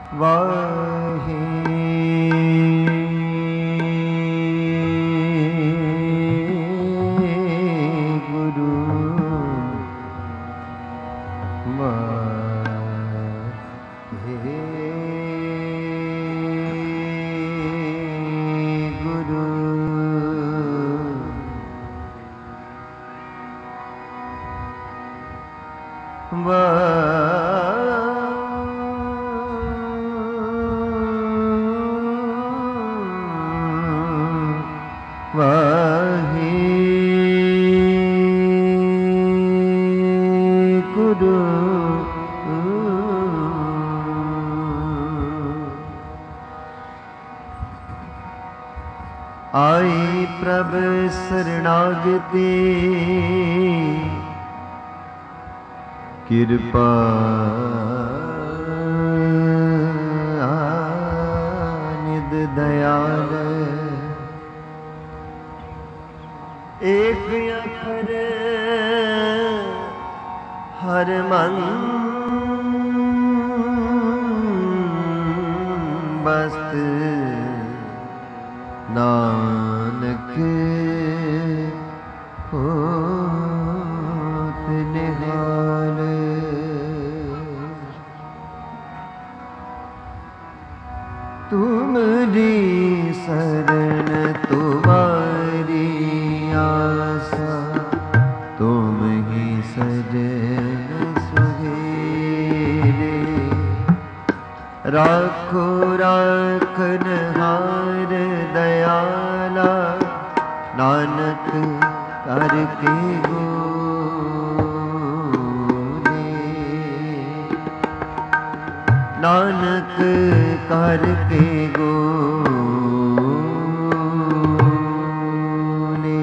वाहे गुरु वाहे गुरु वाहे गुरु आई प्रभ शरणागति कृपा निध दयाल एक अखर हर मन बस्त नानक होत निहाल तुमरी शरण तुम्हारी आसा तुम ही सजन सुहेरे राखो राखनहार दयाला नानक करके गोरे नानक करके गोरे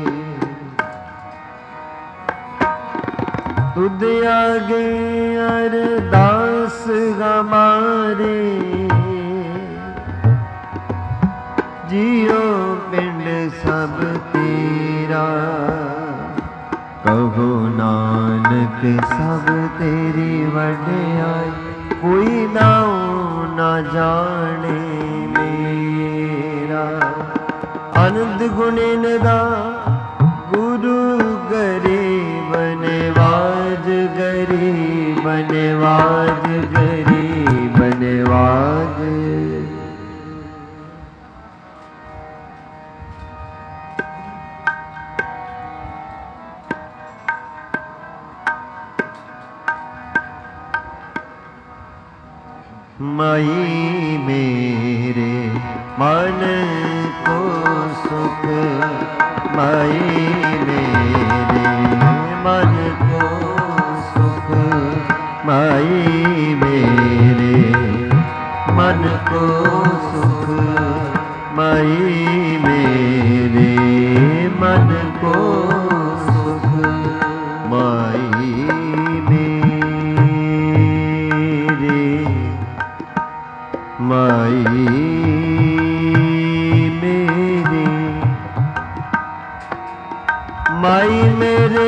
तुद आगे अरदास हमारे जियो पिंड सब तेरा कहो नानक सब तेरी वड्याई कोई नाऊ ना जाने मेरा आनंद गुणेन दा गुरु गरीब नवाज गरीब नवाज गरीब नवाज माई मेरे मन को सुख माई मेरे मन को सुख माई मेरे मन को सुख माई मेरे मन को सुख माई माई मेरे माई मेरे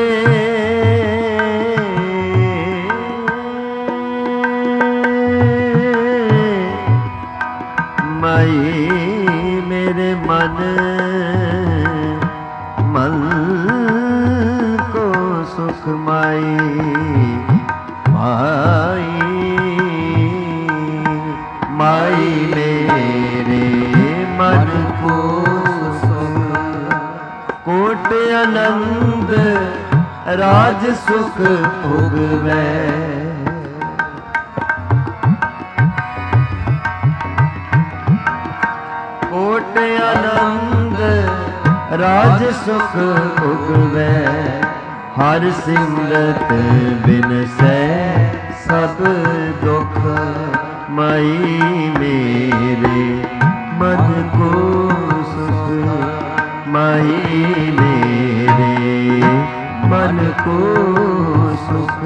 माई मेरे मन मन को सुख माई माई माई मेरे मन को कोट आनंद राज सुख भोगवै कोट आनंद राज सुख भोगवै हर सिमरत बिन सै सब दुख माई मेरे मन को सुख माई मेरे मन को सुख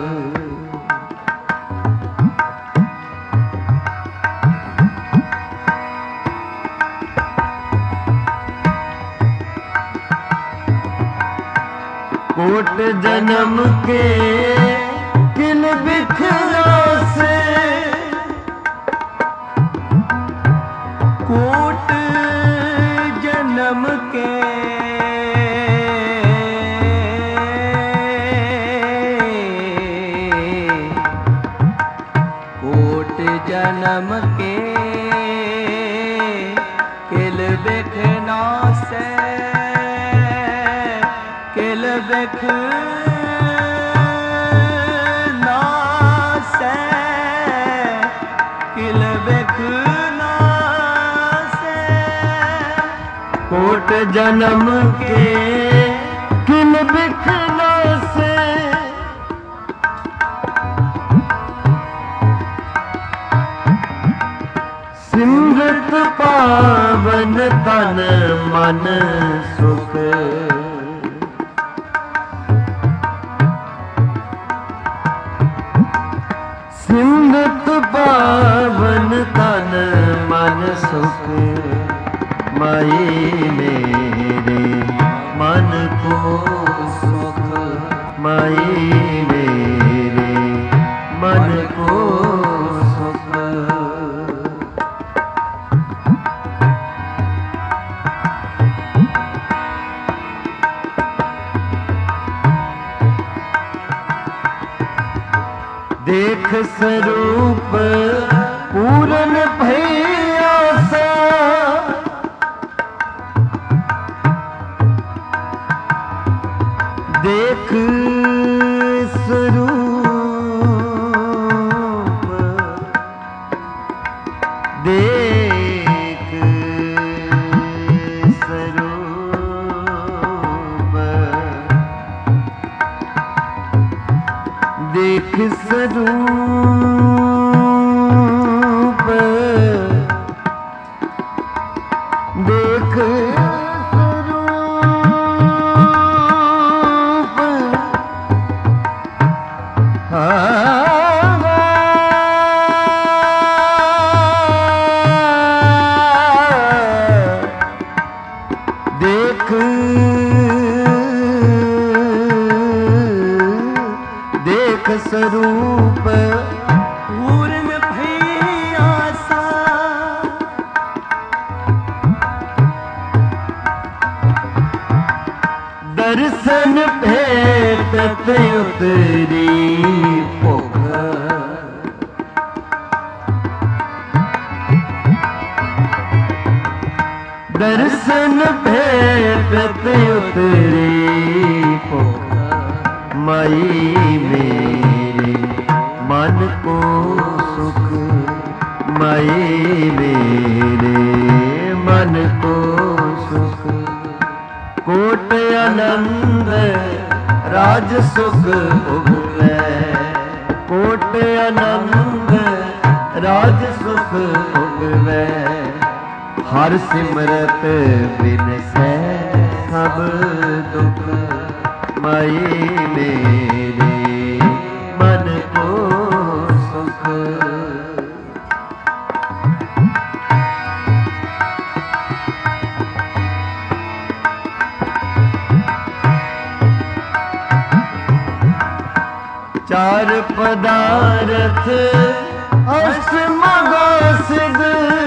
कोट जन्म के किल बिखरा से जन्म के किल बिख नासे, किल बिख नासे, किल बिख नासे। कोट जन्म के किल बिख नासे, सिमरत पावन तन मन सुख। सिमरत पावन तन मन सुख, माई मेरे मन को सुख, माई मेरे मन को सुख। देख स्वरूप पूरन भैया सा, देख स्वरूप, देख स्वरूप, देख स्वरूप, देख स्वरूप, देख देख स्वरूप पूर्ण भैया सा, दर्शन भेटत उतरी भुख, दर्शन भेटत उतरी भुख, माई मेरे मन को सुख, माई मेरे मन को सुख। कोट आनंद राज सुख उगवे, कोट आनंद राज सुख उगवे, हर सिमरत बिन सै सब दुख, माई मेरे मन को सुख। चार पदार्थ अष्टमगो सिद्ध,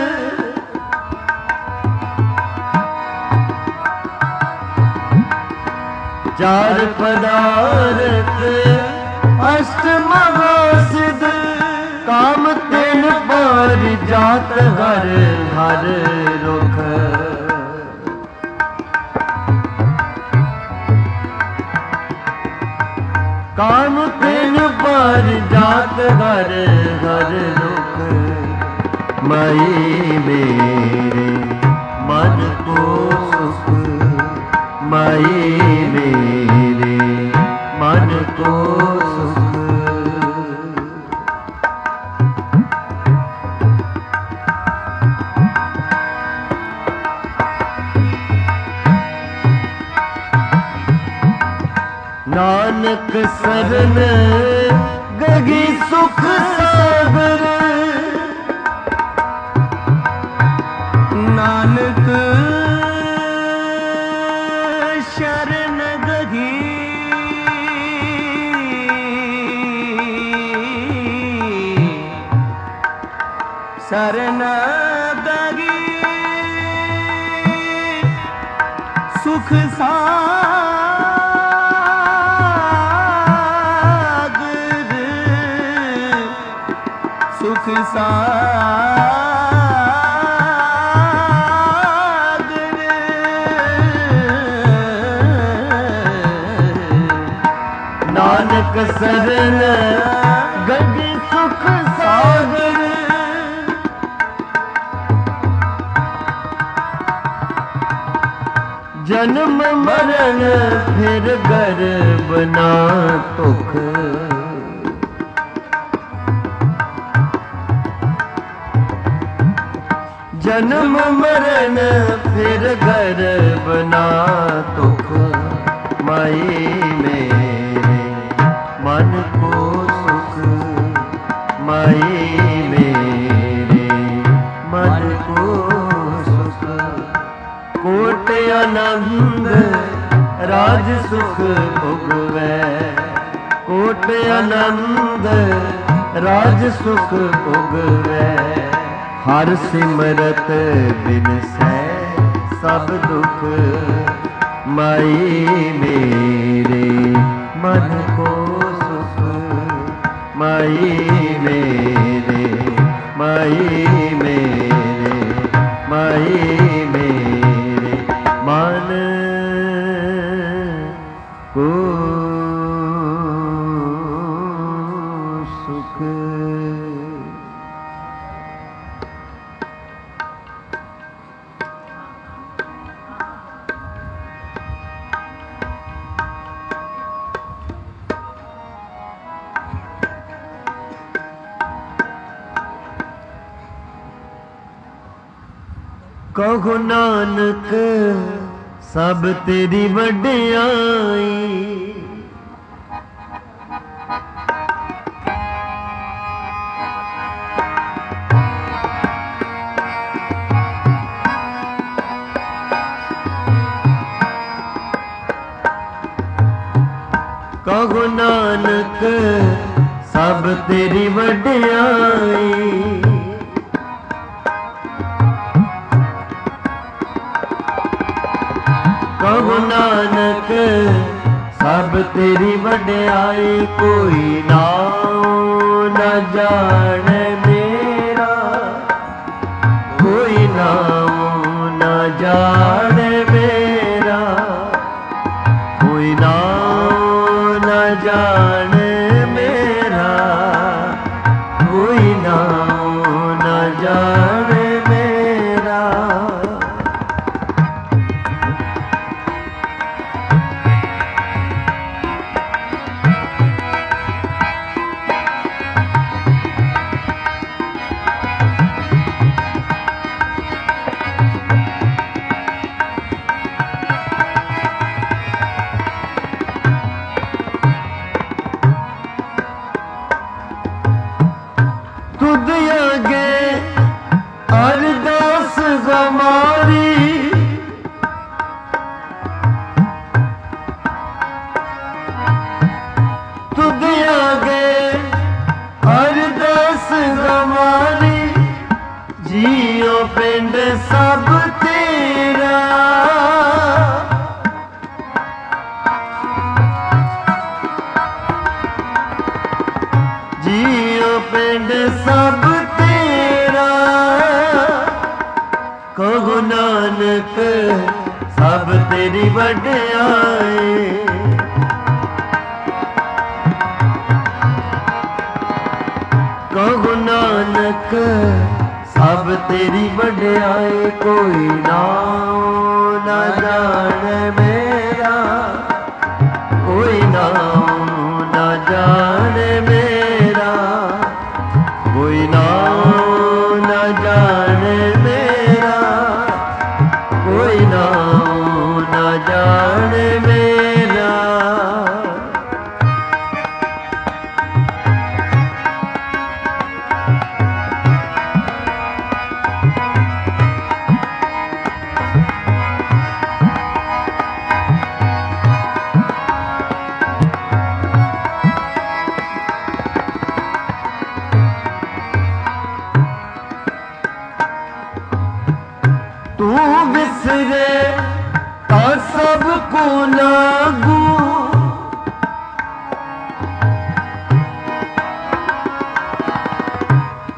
चार पदार्थ अष्टमगो सिद्ध, काम तीन पर जात हर हर रुख, काम तीन पर जात हर हर रुख, माई मेरे मन को सुख, माई मेरे मन को सुख। नानक सरन गगी सुख सागर, नानक शरण गही, शरण गही सुख सागर, सुख सागर नानक सरन गगी सुख सागर जन्म मरण फिर गर्भ ना तुख जन्म मरण फिर गर्भ ना तुख माई मेरे मन को सुख माई मेरे मन को सुख कोट आनंद राज सुख उगवै कोट आनंद राज सुख उगवै हर सिमरत बिनसै सब दुख माई मेरे मन को सुख माई मेरे माई मेरे माई मेरे मन को सुख। कहो नानक सब तेरी वड्याई कहो नानक सब तेरी वड्याई कहो नानक सब तेरी वड्याई कोई नाम न जाने मेरा कोई नाम न जाने मेरा कोई नाम न जाने मेरा कोई नाम न जाने मेरा तुद आगे अरदास हमारी तुद आगे अरदास हमारी जियो पिंड सब तेरा जियो पिंड सब तेरा कहो नानक सब तेरी वड्याई कहो नानक सब तेरी वड्याई कोई नाम न जाने मेरा कोई नाम न जाने मेरा कोई नाम न जाने मेरा कोई नाम न जाने मेरा तू बिसरे ता सबको लागू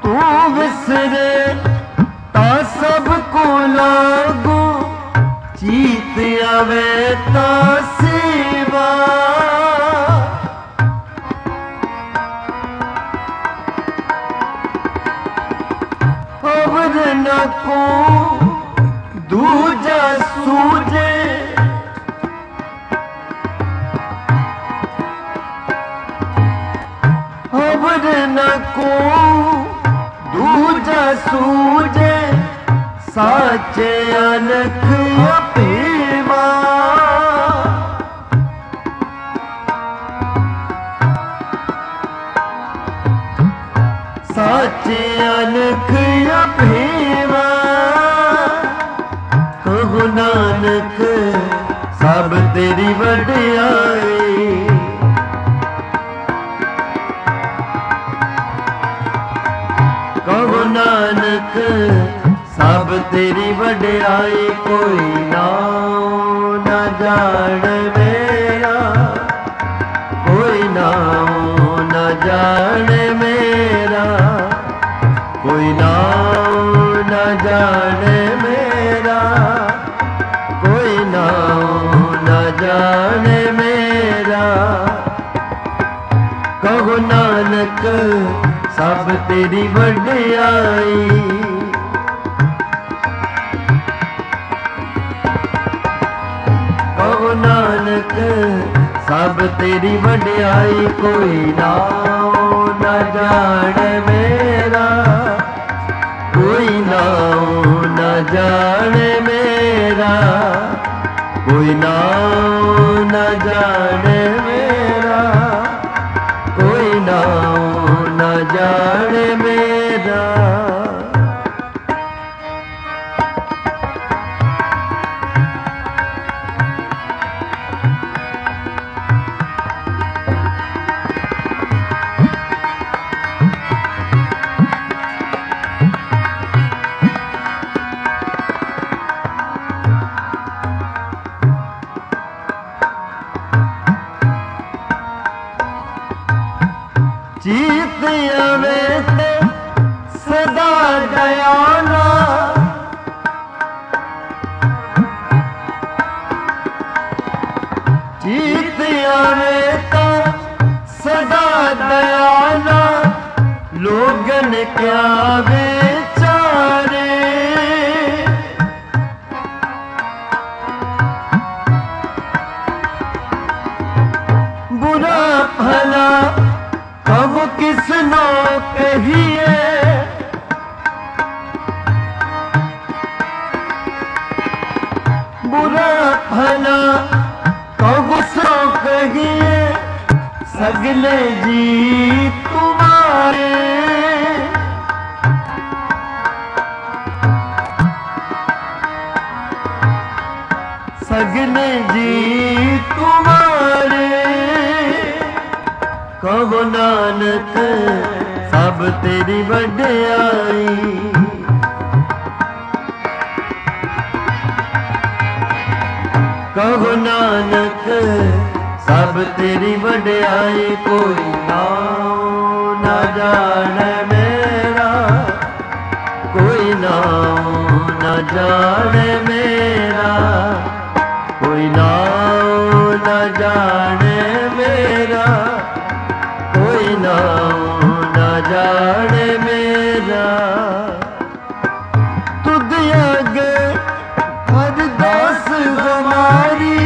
तू विसरे ता सबको लागू, चीत आवे ता सेवा। अवर न को दूजा सूझे, अवर न को दूजा सूझे, साचे अलख अपेवा। साचे अलख अपेवा। कहो नानक सब तेरी वडियाई, कहो नानक सब तेरी वडियाई। कोई नाम न जान मेरा, कोई नाम न जान मेरा, कोई नाम न जान मेरा, कोई नाम न जान मेरा। कहो नानक सब तेरी वडियाई। कहो नानक सब तेरी वडियाई। कोई नाम न जान मेरा, कोई नाम न जान मेरा, कोई नाम न जान मेरा, कोई नाम न जान मेरा। जीत आवे ते सदा दयाला, जीत आवे तो सदा दयाला। लोगन क्या बेचारे, बुरा भला कब किसनो कहिए, बुरा भला कब किसनो कहिए। सगले जी तुम्हारे, सगले जी तुम्हारे। कहो नानक सब तेरी वडियाई। कहो नानक सब तेरी वडियाई। कोई नाम न जान मेरा, कोई नाम न जान मेरा, कोई नाम न जान मेरा, कोई नाम न जाने मेरा। तुद आगे अरदास हमारी,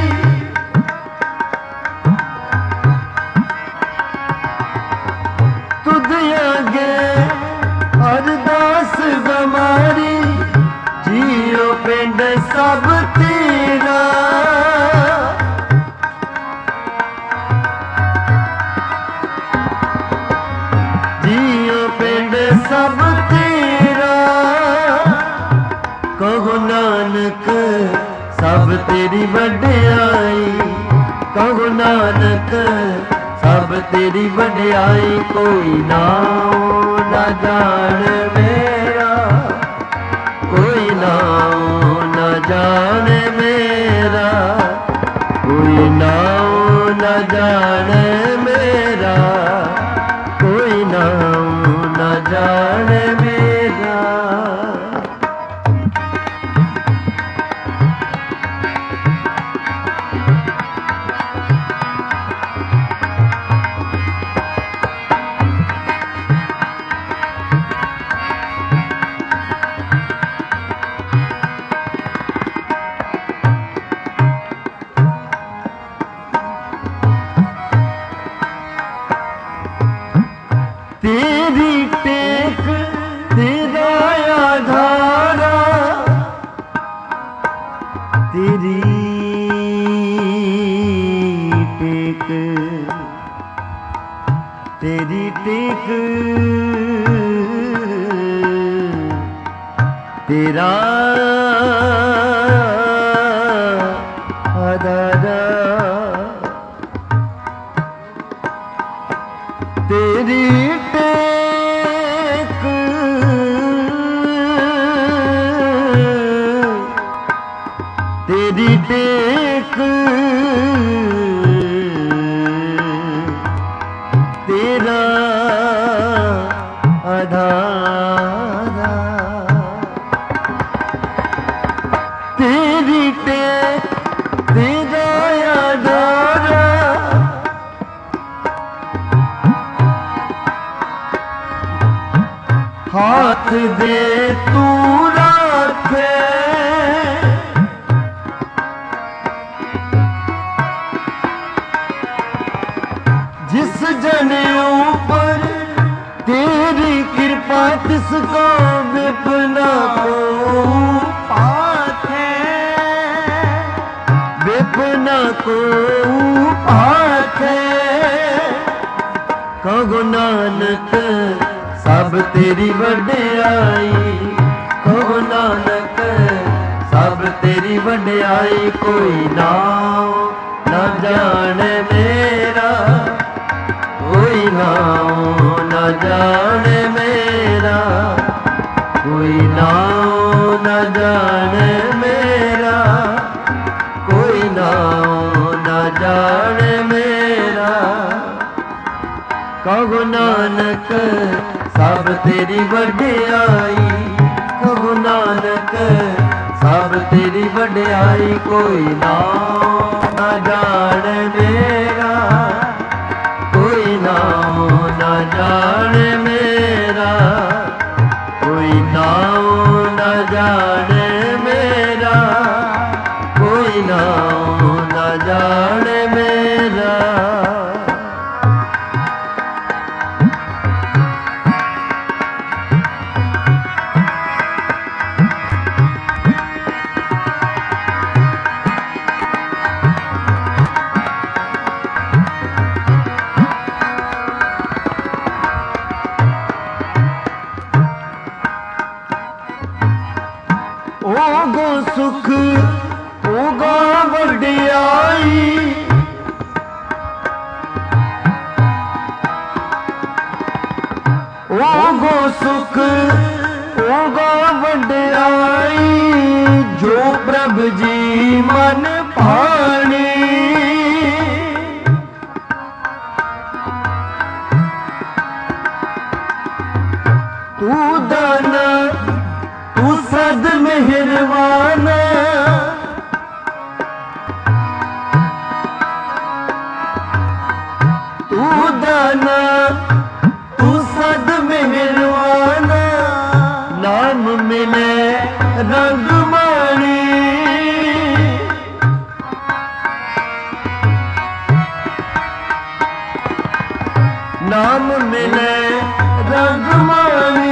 तुद आगे अरदास हमारी। जियो पिंड सब तेरा, जियो पिंड सब तेरा। कहो नानक सब तेरी वडियाई। कहो नानक सब तेरी वडियाई। कोई नाम न जान मेरा, कोई नाम न जान मेरा, कोई नाम न जान मेरा, कोई नाम न जाने तेरी टेक तेरा आधारा, तेरी टेक तेरी टेक तेरा आधारा, तेरी टेक तेरी टेक तेरा आधारा, तेरी टेक तेरा आधारा, हाथ दे तू रखे जिस जने ऊपर तेरी कृपा, तिसको विपना को पाथे, विपना को पाथे। कहो नानक सब तेरी वड्याई, कहो नानक सब तेरी वड्याई, कोई नाम न जाने मेरा, कोई नाम न जाने मेरा, कोई नाम न जाने मेरा, कोई नाम न जाने मेरा। कहो नानक सब तेरी वड्याई, कहो नानक सब तेरी वड्याई, कोई नाम न जाने मेरा, कोई नाम न जाने मेरा, कोई नाम न जाने मेरा, कोई नाम न जाने मेरा। ओगो सुख ओगो वड्याई, ओगो सुख ओगो वड्याई, जो प्रभु जी मन भानी। तू दाना तू सद मेहरबाना, तू दाना तू सद मेहरबाना, नाम मिले रंग माणी। नाम मिले रंग माणी।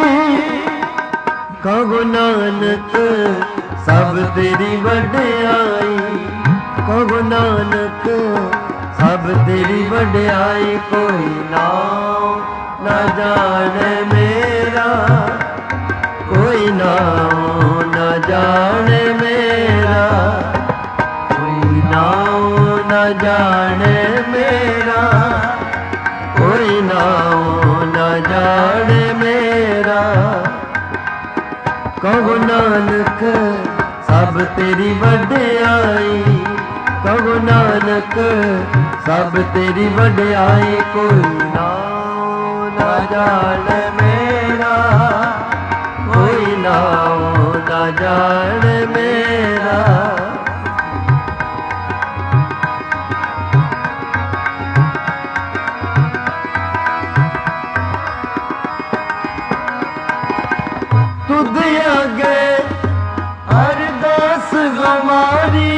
कहो नानक सब तेरी वड्याई, कहो नानक सब तेरी वड्याई, कोई नाम न जाने मेरा, कोई नाम न जाने मेरा, कोई नाम न जाने मेरा, कोई नाम न जाने मेरा। कहो नानक सब तेरी वड्याई, कहो नानक सब तेरी वड्याई, कोई नाम न जाने मेरा, कोई नाम न जाने मेरा। तुद आगे अरदास हमारी,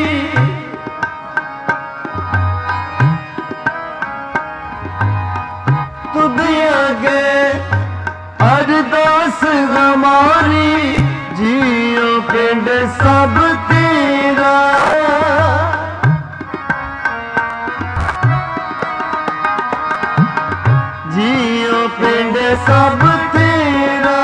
तुद आगे सब तेरा।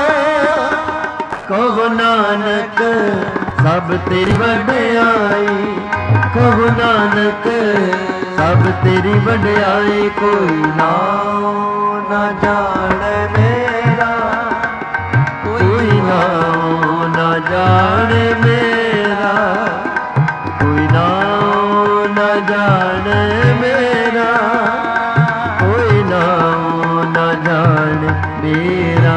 कहो नानक सब तेरी वड्याई, कहो नानक सब तेरी वड्याई। कोई नाम न जाने मेरा, कोई नाम न जाने मेरा, कोई नाम न जाने मेरा, कोई नाम न जाने मेरा।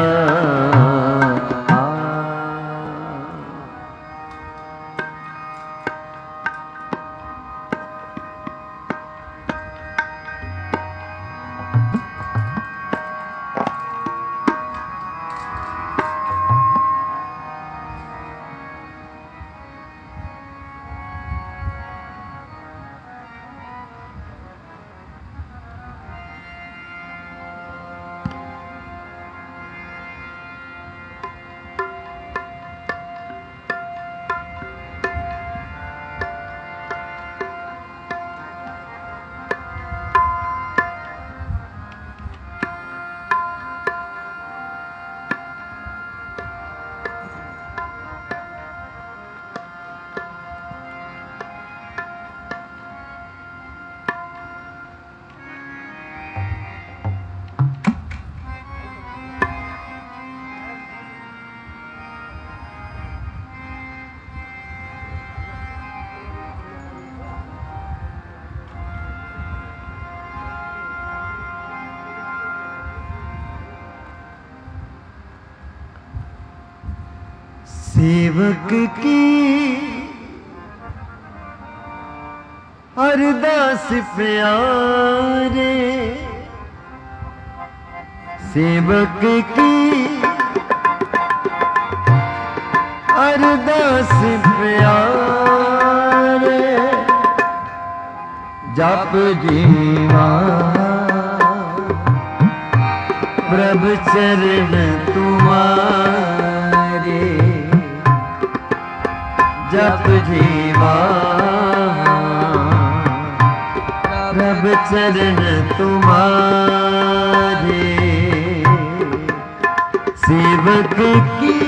सेवक की अरदास प्यारे, सेवक की अरदास प्यारे। जप जीवा प्रभु चरण तुम्हारे, जप जीवा प्रभु चरण तुम्हारे। सेवक की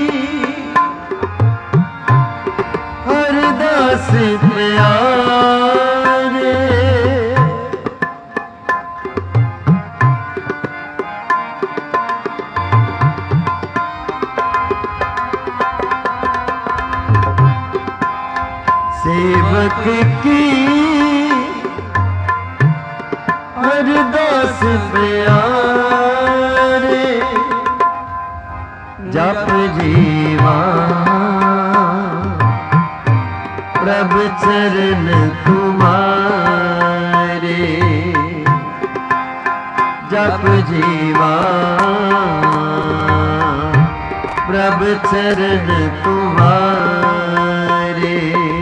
अरदास प्यारे, सेवक की अरदास प्यारे। जप जीवा प्रभु चरण तुम्हारे, जप जीवा प्रभु चरण तुम्हारे।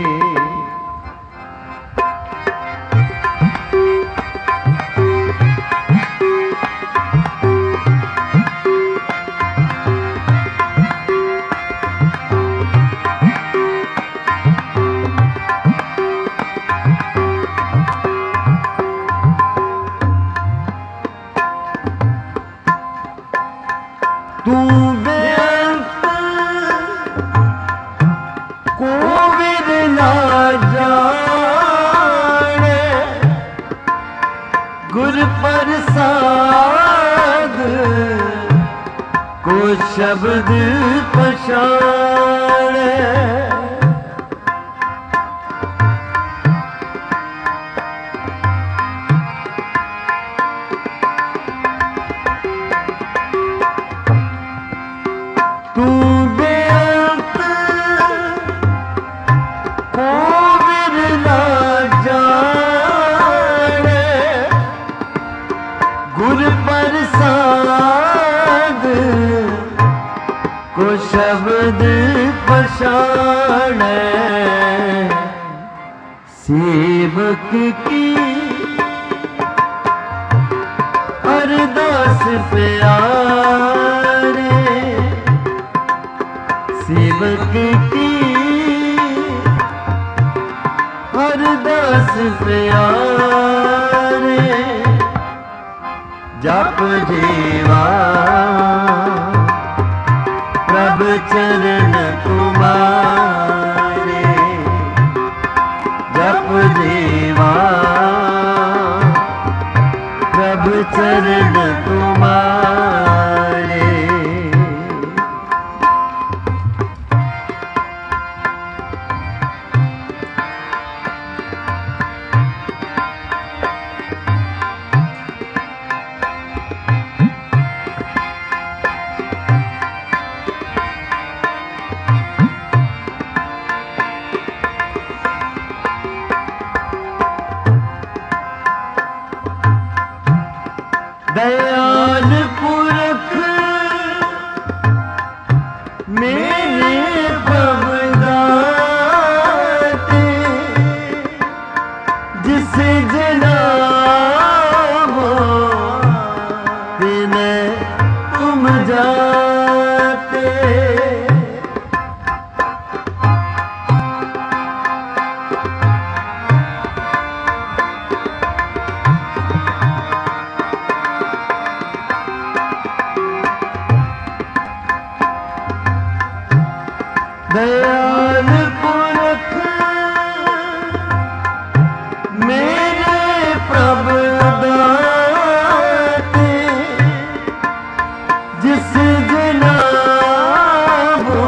तू बेअंत कोविद ना जाने, गुर प्रसाद को शब्द पछाने। तू बेअंत कोविद ना जाने, गुर प्रसाद को शब्द पछाने। सेवक की अरदास प्यारे, सेवक की अरदास प्यारे। जप जीवा दयाल पुरख मेरे प्रभु दाते, जिस जनाबो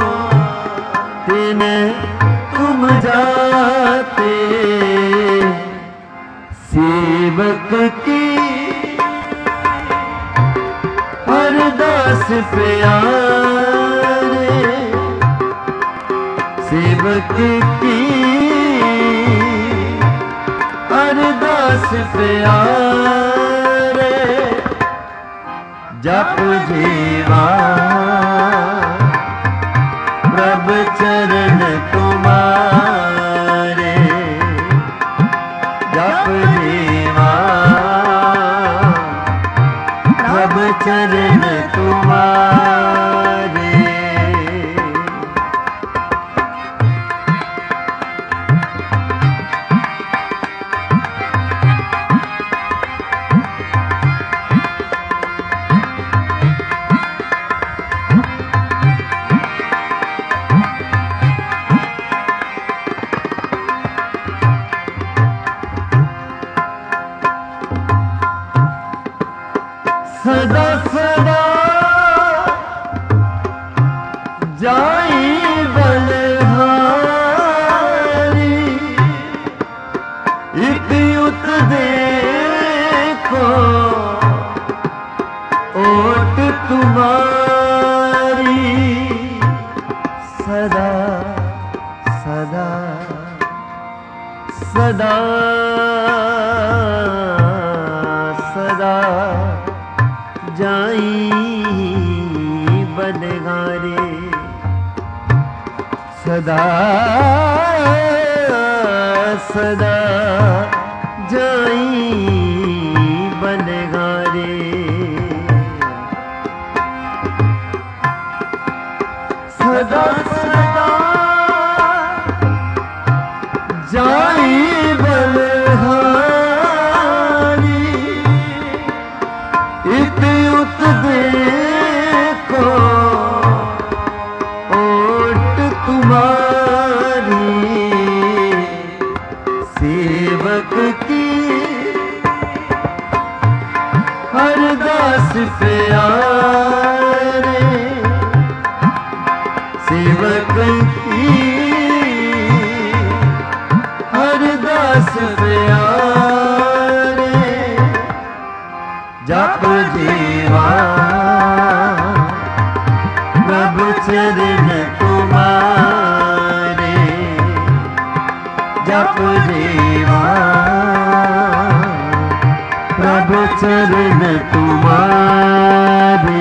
तिने तुम जाते, सेवक की अरदास प्यारे, सेवक की अरदास प्यारे, जप जीवा प्रभु चरण तुम्हारे, जप जीवा प्रभु चरण तुम्हारे। सदा सदा जाई बलहारी, इत उत देखो ओट तुम्हारी, सदा सदा सदा सदा जाई बलहारे, सदा सदा जाई बलहारे, सदा सदा जाई बलहारी, इत उत देखो ओट तुम्हारी, सेवक की अरदास प्यारे, सेवक की अरदास प्यारे, जप जीवा प्रभु चरण तुम्हारे, जप जीवा प्रभु चरण तुम्हारे।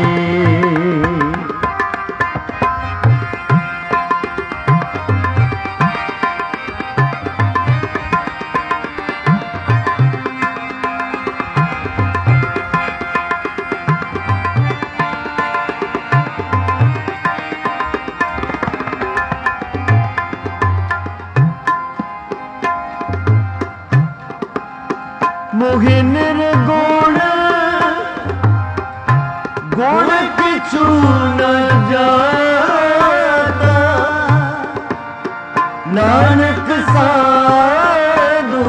मोहि निर्गुण गुण किछु न जाता, नानक साधु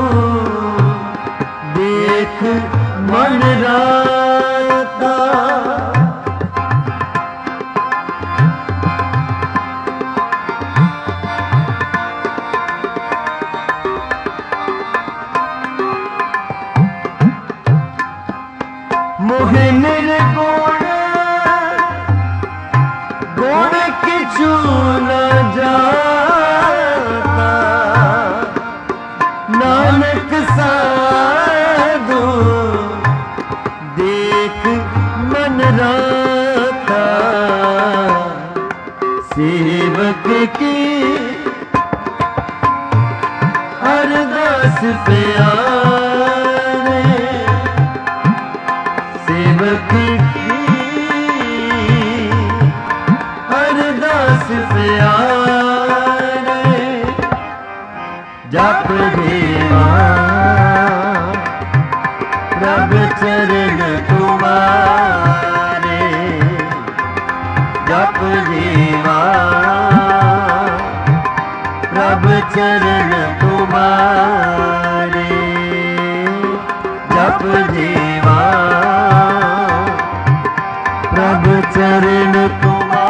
देख मन राता, मोहि निर्गुण गुण किछु न जाता, नानक साधु देख मन राता, सेवक की अरदास प्यारे, सेवक की अरदास प्यारे, जप जीवा प्रभु चरण तुम्हारे, जप जीवा चरण तुम्हारे जप जीवा प्रभु चरण तुम्हारे।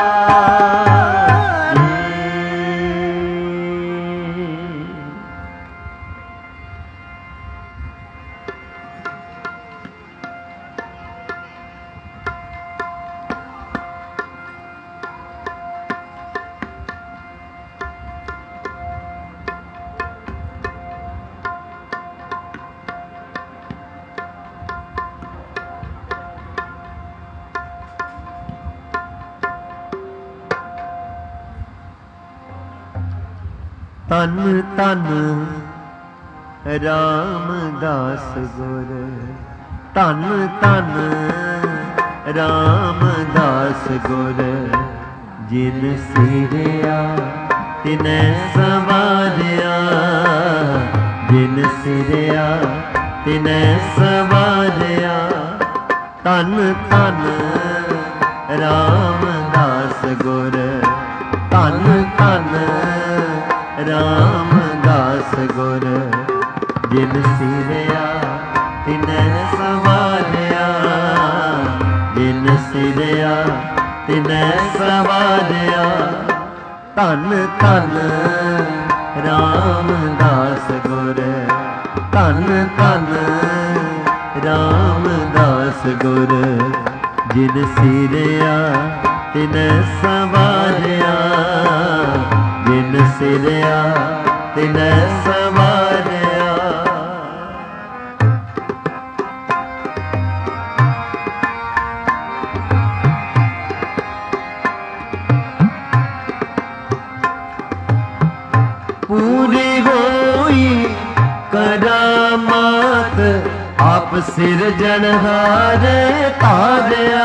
तन तन रामदास गुर तन तन रामदास गुर जिन सिरिया तिनै सवारिया जिन सिरिया तिनै सवारिया तन तन रामदास गुर तन तन रामदास गुर जिन सिरिया तिनै सवारिया जिन सिरिया तिनै सवारिया धन धन रामदास गुर धन धन रामदास गुर जिन सिरिया तिनै सवारिया जिन सिरिया तिनै सवारिया। पूरी होई करामात आप सिरजनहार तारिया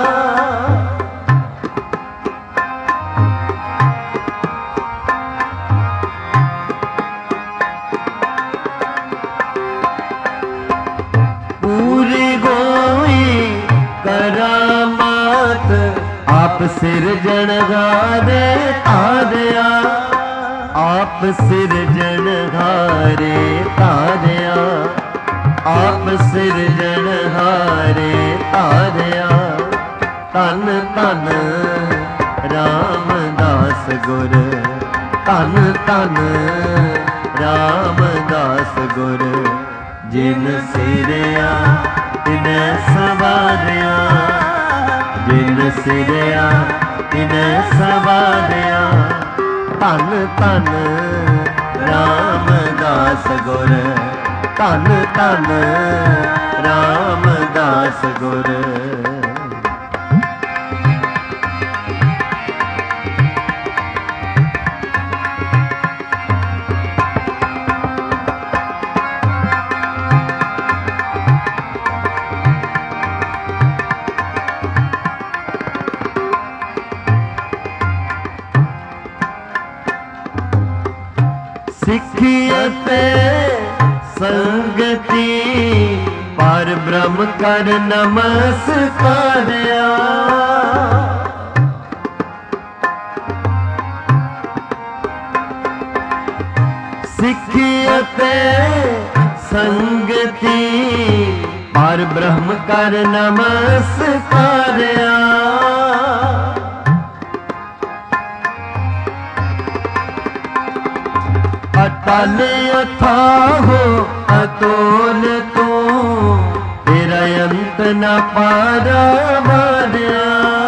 करामात आप सिरजनहारे तारिया आप सिरजनहारे तारिया आप सिरजनहारे तारिया तन तन रामदास गुर तन तन रामदास गुर जिन सिरिया तिनै सवारिया जिन सिरिया तिनै सवारिया धन धन रामदास गुर धन धन रामदास गुर। सिखियते संगति पर ब्रह्म कर नमस्कारिया सिखियते संगति पर ब्रह्म कर नमस्कारिया अटल अथाहो अतोल तू तेरा अंत न पारा मारिया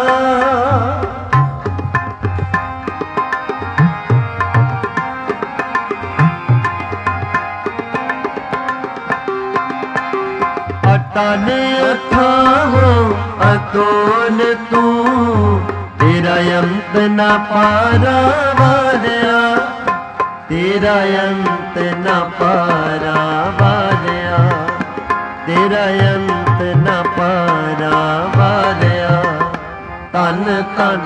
अटल अथाहो अतोल तू तेरा अंत न पारा मारिया तेरा अंत न पारा वालिया तेरा अंत न पारा वालिया तन तन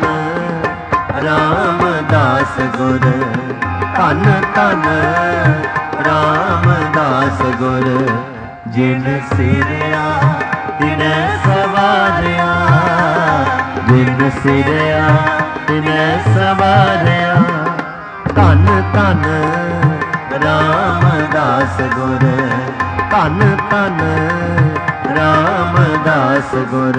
रामदास गुर तन तन रामदास गुर जिन सिरिया तिनै सवारिया जिन सिरिया तिनै सवारिया ਧੰਨ ਧੰਨ ਰਾਮਦਾਸ ਗੁਰ, ਧੰਨ ਧੰਨ ਰਾਮਦਾਸ ਗੁਰ।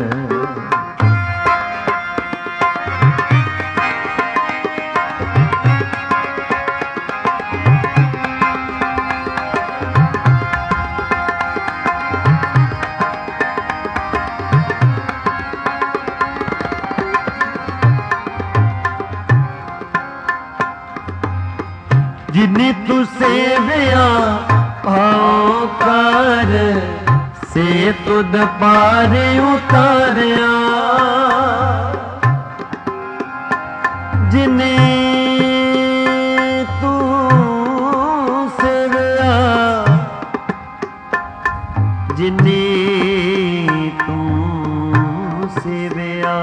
ਜਿਨੀ ਤੂੰ ਸੇਵਿਆ ਭਾਉ ਕਰ, ਸੇ ਤੁਧ ਪਾਰ ਉਤਾਰਿਆ। ਜਿਨੇ ਤੂੰ ਸੇਵਿਆ, ਜਿਨੇ ਤੂੰ ਸੇਵਿਆ,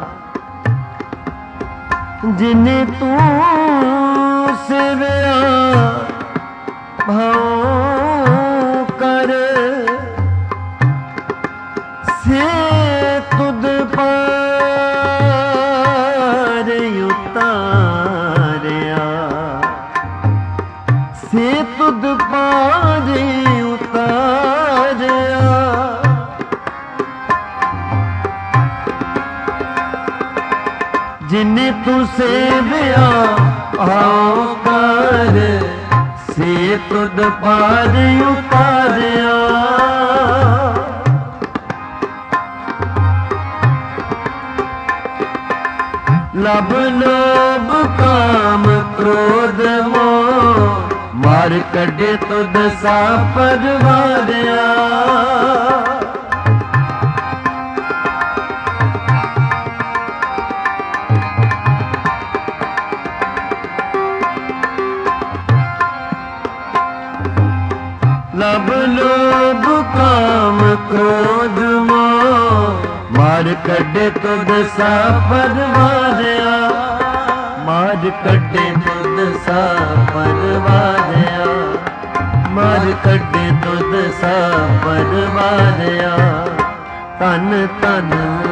ਜਿਨੇ ਤੂੰ ਸੇਵਿਆ ਭਾਉ ਕਰ, ਸੇ ਤੁਧ ਪਾਰ ਉਤਾਰਿਆ, ਸੇ ਤੁਧ ਪਾਰ ਉਤਾਰਿਆ। ਜਿਨੇ ਤੂੰ ਸੇਵਿਆ ਭਾਉ ਕਰ, ਸੇ ਤੁਧ ਪਾਰ ਉਤਾਰਿਆ। ਲਬ ਲੋਭ ਕਾਮ ਕ੍ਰੋਧ ਮੋਹ, ਮਾਰ ਕੱਢੇ ਤੁਧ ਸਾ ਪਰਵਾਰਿਆ। ਲਬ ਲੋਭ ਕਾਮ ਕ੍ਰੋਧ ਮੋਹ, ਮਾਰ ਕੱਢੇ ਤੁਧ ਸਾ ਪਰਵਾਰਿਆ। ਮਾਰ ਕੱਢੇ ਤੁਧ ਸਾ ਪਰਵਾਰਿਆ, ਮਾਰ ਕੱਢੇ ਤੁਧ ਸਾ ਪਰਵਾਰਿਆ। ਧੰਨ ਧੰਨ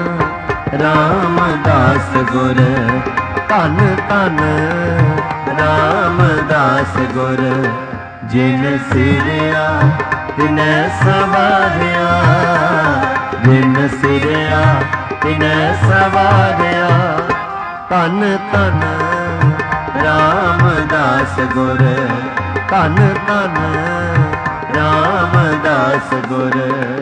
ਰਾਮਦਾਸ ਗੁਰ, ਧੰਨ ਧੰਨ ਰਾਮਦਾਸ ਗੁਰ। ਜਿਨ ਸਿਰਿਆ ਤਿਨੈ ਸਵਾਰਿਆ, ਜਿਨ ਸਿਰਿਆ ਤਿਨੈ ਸਵਾਰਿਆ। ਧੰਨ ਧੰਨ ਰਾਮਦਾਸ ਗੁਰ, ਧੰਨ ਧੰਨ ਰਾਮਦਾਸ ਗੁਰ।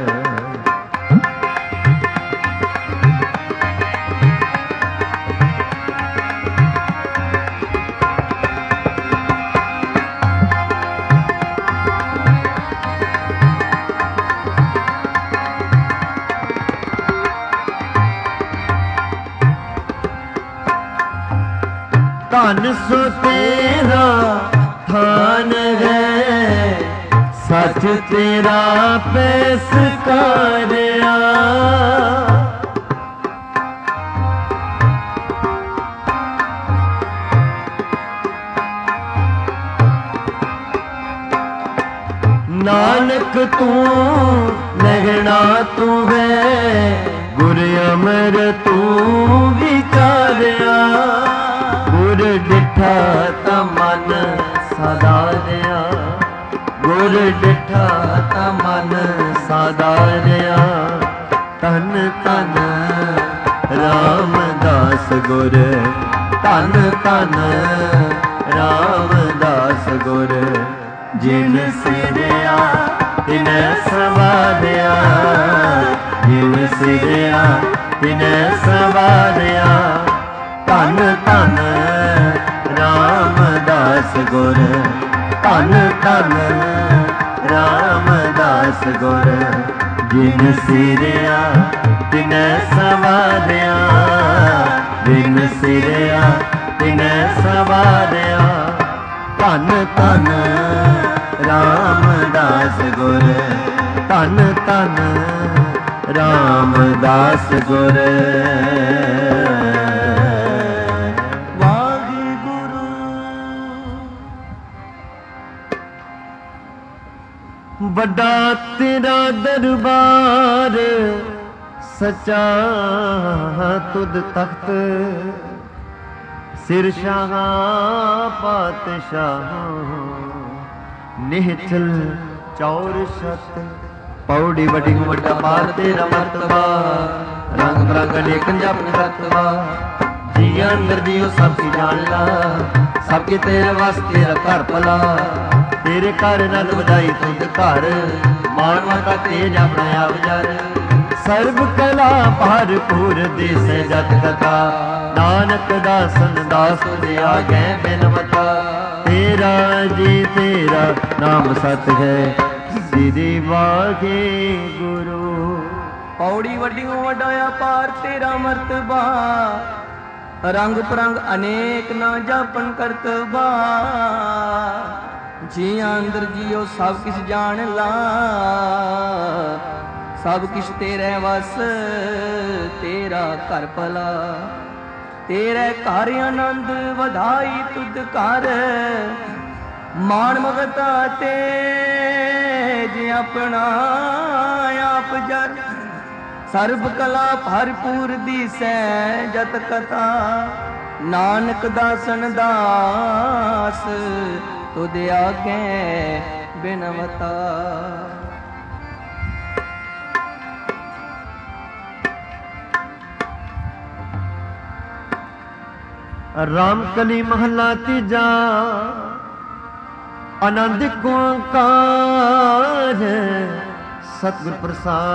ਧਨ ਸੋ ਤੇਰਾ ਥਾਨ ਹੈ, ਸੱਚ ਤੇਰਾ ਪੈਸਕਾਰਿਆ। ਨਾਨਕ ਤੂੰ ਲਹਿਣਾ ਤੂੰ ਹੈ, ਗੁਰ ਅਮਰ ਤੂੰ ਵਿਚਾਰਿਆ। ਗੁਰ ਡਿਠਾ ਤਾ ਮਨ ਸਾਧਾਰਿਆ, ਗੁਰ ਡਿਠਾ ਤਾ ਮਨ ਸਾਧਾਰਿਆ। ਧੰਨ ਧੰਨ ਰਾਮਦਾਸ ਗੁਰ, ਧੰਨ ਧੰਨ ਰਾਮਦਾਸ ਗੁਰ। ਜਿਨ ਸਿਰਿਆ ਤਿਨੈ ਸਵਾਰਿਆ, ਜਿਨ ਸਿਰਿਆ ਤਿਨੈ ਸਵਾਰਿਆ। ਧੰਨ ਧੰਨ ਰਾਮਦਾਸ ਗੁਰ, ਧੰਨ ਧੰਨ ਰਾਮਦਾਸ ਗੁਰ। ਜਿਨ ਸਿਰਿਆ ਤਿਨੈ ਸਵਾਰਿਆ, ਜਿਨ ਸਿਰਿਆ ਤਿਨੈ ਸਵਾਰਿਆ। ਧੰਨ ਧੰਨ ਰਾਮਦਾਸ ਗੁਰ, ਧੰਨ ਧੰਨ ਰਾਮਦਾਸ ਗੁਰ। ਵੱਡਾ ਤੇਰਾ ਦਰਬਾਰ, ਸਚਾ ਤੁਧ ਤਖਤ। ਸਿਰ ਸ਼ਾਹਾਂ ਪਾਤਸ਼ਾਹਾਂ ਨਿਹਚਲ ਚੌਰ ਸਤ ਪੌੜੀ ਵੱਡੀ ਵੱਡਾ ਪਾਰ ਤੇਰਾ ਮਰਤਬਾ ਰੰਗ ਬਰੰਗ ਅਨੇਕ ਜਪ ਰਤਬਾ ਜੀ ਅੰਦਰ ਜੀਓ ਸਭ ਕੀ ਜਾਣ ਲਾ ਸਭ ਕੇ ਤੇਰੇ ਵਾਸਤੇ ਤੇਰਾ ਘਰ ਭਲਾ ਤੇਰੇ ਘਰ ਨਦ ਵਧਾਈ ਤੁਧ ਘਰ ਮਾਣ ਮਾਤਾ ਤੇਜ ਆਪਣਾ ਆਪ ਜਰ ਸਰਬ ਕਲਾ ਭਰਪੂਰ ਦੇਸੈ ਜਤ ਕਥਾ ਨਾਨਕ ਦਾਸਨ ਦਾਸ ਤੁਝ ਆਗੇ ਬਿਨਵਤਾ ਤੇਰਾ ਜੀ ਤੇਰਾ ਨਾਮ ਸਤ ਹੈ ਸ੍ਰੀ ਵਾਹਿਗੁਰੂ। ਪੌੜੀ ਵੱਡੀਓ ਵੱਡਾ ਪਾਰ ਤੇਰਾ ਮਰਤਬਾ ਰੰਗ ਪਰੰਗ ਅਨੇਕ ਨਾ ਜਾਪਨ ਕਰਤਬਾ ਜੀ ਅੰਦਰ ਜੀਓ ਸਭ ਕਿਛ ਜਾਣ ਲਾ ਸਭ ਕਿਛ ਤੇਰੇ ਵਸ ਤੇਰਾ ਘਰ ਭਲਾ ਤੇਰੇ ਘਰ ਆਨੰਦ ਵਧਾਈ ਤੁਧ ਘਰ ਮਾਣ ਮਗਤਾ ਤੇਜ ਆਪਣਾ ਆਪ ਜਰ ਸਰਬ ਕਲਾ ਭਰਪੂਰ ਦੀਸੈ ਜਤ ਕਥਾ ਨਾਨਕ ਦਾਸਨ ਦਾਸ ਤੁਧ ਆਗੇ ਬਿਨਵਤਾ। ਰਾਮ ਕਲੀ ਮਹਲਾ ਤੀਜਾ ਆਨੰਦ ਓੰਕਾਰ ਸਤਿਗੁਰ ਪ੍ਰਸਾਦ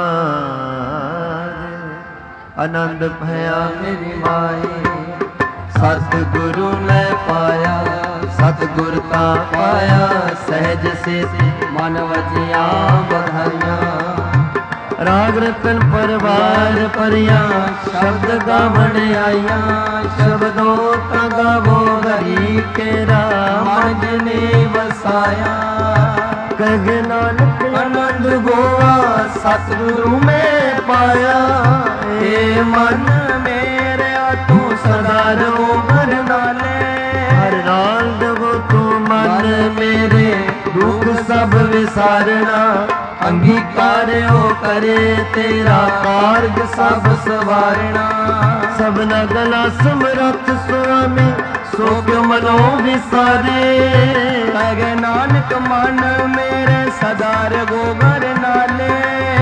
ਆਨੰਦ ਭਇਆ ਮੇਰੀ ਮਾਈ ਸਤਿਗੁਰੂ ਮੈਂ ਪਾਇਆ ਸਤਿਗੁਰ ਤਾਂ ਪਾਇਆ ਸਹਿਜ ਸੇ ਮਨ ਵਜਿਆ ਬਧਾਈਆਂ ਰਾਗ ਰਤਨ ਪਰਵਾਰ ਪਰਿਆ ਸ਼ਬਦ ਗਾਵਣ ਆਈਆਂ ਸ਼ਬਦੋ ਤਾਂ ਗਾਵੋ ਹਰੀ ਕੇਰਾ ਮਨ ਜਨੇ ਵਸਾਇਆ ਕਹਿ ਨਾਨਕ ਆਨੰਦ ਗੋਆ ਸਤਿਗੁਰੂ ਮੈਂ ਪਾਇਆ ਏ ਮਨ ਮੇਰਿਆ ਤੂੰ ਸਦਾ ਰਹੋ ਹਰ ਨਾਲੇ ਹਰ ਨਾਲ ਦਵੋ ਤੂੰ ਮਨ ਮੇਰੇ ਦੁੱਖ ਸਭ ਵਿਸਾਰਣਾ ਅੰਗੀਕਾਰਿਓ ਕਰੇ ਤੇਰਾ ਕਾਰਜ ਸਭ ਸਵਾਰਣਾ ਸਭਨਾ ਗਲਾ ਸਮਰੱਥ ਸੁਆਮੀ ਸੋ ਕਿਉ ਮਨੋ ਵਿਸਾਰੇ ਕਹਿ ਨਾਨਕ ਮਨ ਮੇਰੇ ਸਦਾ ਰਗੋ ਘਰ ਨਾਲੇ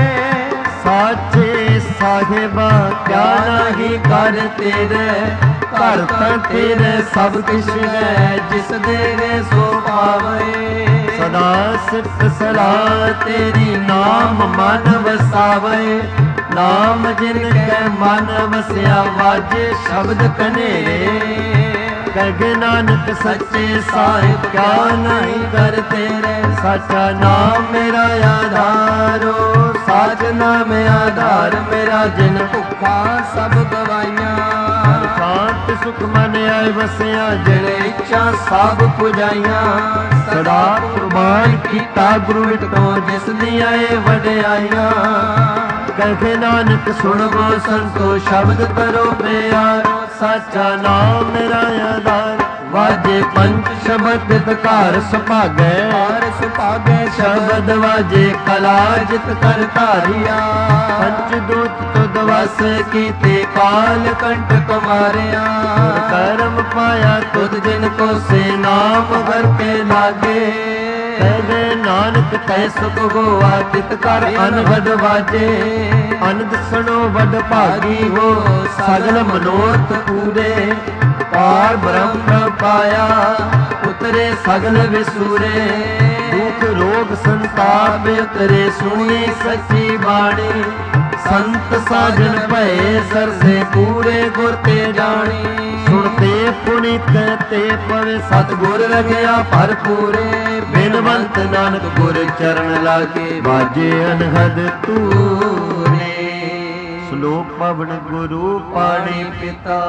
ਸਾਚੇ ਸਾਹਿਬਾ ਕਿਆ ਨਹੀਂ ਕਰ ਤੇਰੇ ਘਰ ਤਾਂ ਤੇਰੇ ਸਭ ਕਿਛ ਹੈ ਜਿਸ ਦੇਰੇ ਸੋ ਪਾਵੇ ਸਦਾ ਸਿਫਤ ਸਲਾਹ ਤੇਰੀ ਨਾਮ ਮਨ ਵਸਾਵੇ ਨਾਮ ਜਿਨ ਕੈ ਮਨ ਵਸਿਆ ਵਾਜੇ ਸ਼ਬਦ ਕਨੇਰੇ ਕਹਿ ਨਾਨਕ ਸੱਚੇ ਸਾਹਿਬ ਕਿਆ ਨਹੀਂ ਕਰ ਤੇਰੇ ਸਾਚਾ ਨਾਮ ਮੇਰਾ ਆਧਾਰੋ ਸਾਚ ਨਾਮ ਆਧਾਰ ਮੇਰਾ ਜਿਨ ਭੁੱਖਾ ਸਭ ਗਵਾਈਆਂ ਸ਼ਾਂਤ ਸੁਖ ਮਨ ਆਏ ਵਸਿਆ ਜਿਨ ਇੱਛਾ ਸਭ ਪੁਜਾਈਆਂ ਸਦਾ ਕੁਰਬਾਨ ਕੀਤਾ ਗੁਰੂ ਵਿਟੋ ਜਿਸ ਦੀਆਂ ਏ ਵਡਿਆਈਆਂ ਕਹਿ ਨਾਨਕ ਸੁਣੋ ਸੰਤੋ ਸ਼ਬਦ ਕਰੋ ਪਿਆਰ ਸਾਚਾ ਨਾਮ ਮੇਰਾ ਆਧਾਰ ਵਾਜੇ ਪੰਜ ਸ਼ਬਦ ਘਰ ਸੁਭਾਗੈ ਘਰ ਸੁਭਾਗੈ ਸ਼ਬਦ ਵਾਜੇ ਕਲਾ ਜਿਤ ਕਰ ਧਾਰਿਆ ਪੰਜ ਦੂਤ ਤੁਧ ਵਸ ਕੀਤੇ ਕਾਲ ਕੰਟਕ ਮਾਰਿਆ ਕਰਮ ਪਾਇਆ ਤੁਧ ਜਿਨ ਕੋ ਸੇ ਨਾਮ ਘਰ ਕੇ ਲਾਗੇ ਕਹਿ ਨਾਨਕ ਕਹਿ ਸੁਖ ਗੋਆ ਤਿਤ ਕਰ ਅਨਹਦ ਵਾਜੇ ਅਨੰਦ ਸੁਣੋ ਵੱਡ ਭਾਗੀ ਹੋ ਸਗਲ ਮਨੋਰਥ ਪੂਰੇ ਪਾਰ ਬ੍ਰਹਮ ਪਾਇਆ ਉਤਰੇ ਸਗਲ ਵਿਸੂਰੇ ਦੁਖ ਰੋਗ ਸੰਤਾਪ ਉਤਰੇ ਸੁਣੀ ਸੱਚੀ ਬਾਣੀ ਸੰਤ ਸਾਜਨ ਭਏ ਸਰਸੇ ਪੂਰੇ ਗੁਰ ਤੇ ਜਾਣੀ ਸੁਣਤੇ ਪੁਨੀਤ ਤੇ ਪਵੇ ਸਤਿਗੁਰ ਲਗਿਆ ਭਰਪੂਰੇ ਬਿਨਵੰਤ ਨਾਨਕ ਗੁਰ ਚਰਨ ਲਾਗੇ ਬਾਜੇ ਅਨਹਦ ਤੂਰੇ। ਸ਼ਲੋਕ ਪਵਨ ਗੁਰੂ ਪਾਣੀ ਪਿਤਾ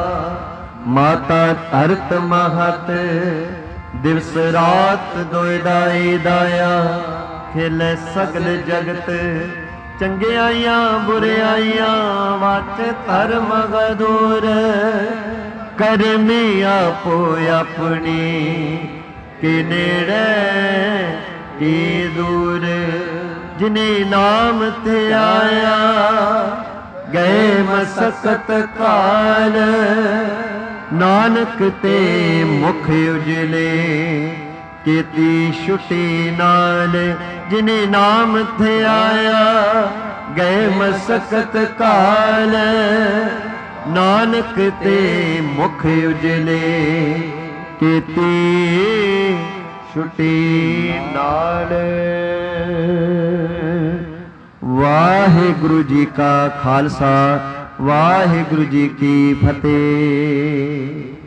ਮਾਤਾ ਧਰਤ ਮਹਤ ਦਿਵਸ ਰਾਤ ਦੋਇ ਦਾਈ ਦਾਇਆ ਖੇਲੇ ਸਗਲ ਜਗਤ ਚੰਗਿਆਈਆਂ ਬੁਰਿਆਈਆਂ ਵਾਚ ਧਰਮ ਗਦੂਰ ਕਰਮੀ ਆਪੋ ਆਪਣੀ ਕਿ ਨੇੜੇ ਕੀ ਦੂਰ ਜਿਨੇ ਨਾਮ ਤੇ ਆਇਆ ਗਏ ਮਸਕਤ ਕਾਲ ਨਾਨਕ ਤੇ ਮੁਖ ਉਜਲੇ, ਕੀਤੀ ਛੁਟੀ ਨਾਲ ਜਿਨੇ ਨਾਮ ਧਿਆਇਆ, ਗਏ ਮਸਕਤ ਕਾਲ। ਨਾਨਕ ਤੇ ਮੁਖ ਉਜਲੇ, ਕੀਤੀ ਛੁਟੀ ਨਾਲ। ਵਾਹਿਗੁਰੂ ਜੀ ਕਾ ਖਾਲਸਾ, ਵਾਹਿਗੁਰੂ ਜੀ ਕੀ ਫਤਿਹ।